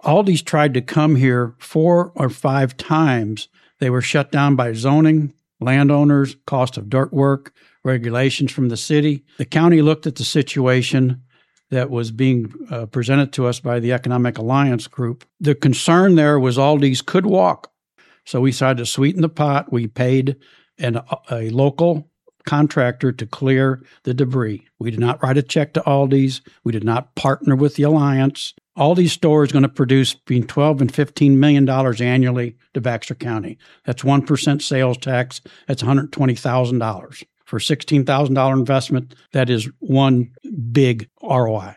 Aldi's tried to come here 4 or 5 times. They were shut down by zoning, landowners, cost of dirt work, regulations from the city. The county looked at the situation that was being presented to us by the Economic Alliance Group. The concern there was Aldi's could walk. So we decided to sweeten the pot. We paid a local contractor to clear the debris. We did not write a check to Aldi's. We did not partner with the Alliance. Aldi's store is going to produce between $12 and $15 million annually to Baxter County. That's 1% sales tax. That's $120,000. For $16,000 investment, that is one big ROI.